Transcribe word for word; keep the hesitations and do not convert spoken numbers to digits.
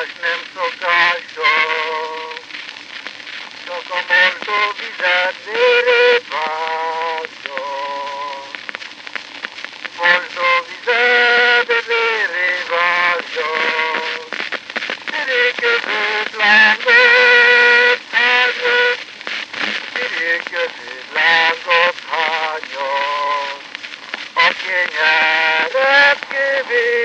más nem szokásos, csak a morzsó vizet vérét vágyom. Morzsó vizet vérét vágyom, Piréközött lángot hányom, Piréközött lángot hányom, a kenyeret kövét.